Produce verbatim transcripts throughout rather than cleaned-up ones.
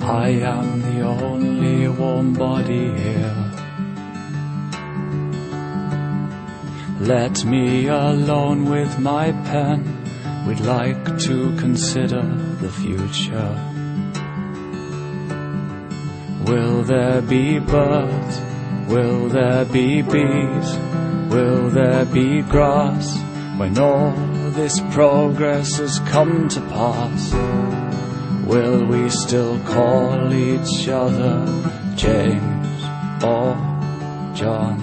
I am the only warm body here. Let me alone with my pen. We'd like to consider the future. Will there be birds? Will there be bees? Will there be grass when all this progress has come to pass? Will we still call each other James or John?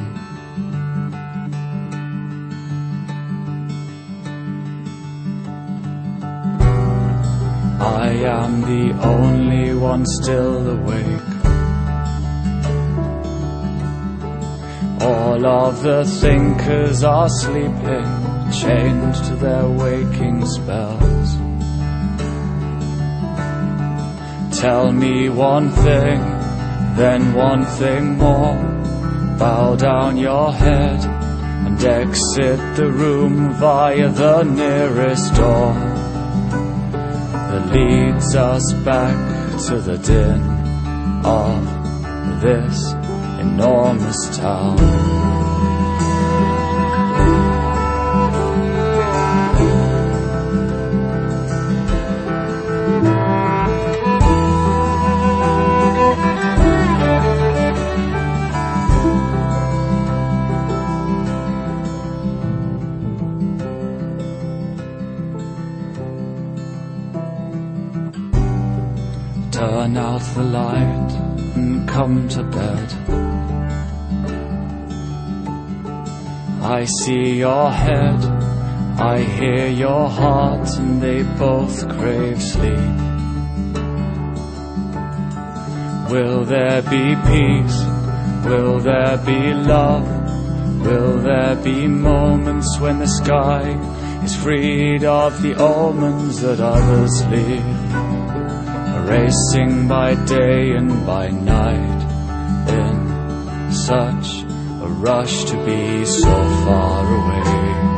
I am the only one still awake. All of the thinkers are sleeping, chained to their waking spells. Tell me one thing, then one thing more. Bow down your head and exit the room via the nearest door that leads us back to the din of this enormous town. Turn out the light and come to bed. I see your head, I hear your heart, and they both crave sleep. Will there be peace? Will there be love? Will there be moments when the sky is freed of the omens that others leave? Racing by day and by night, in such a rush to be so far away.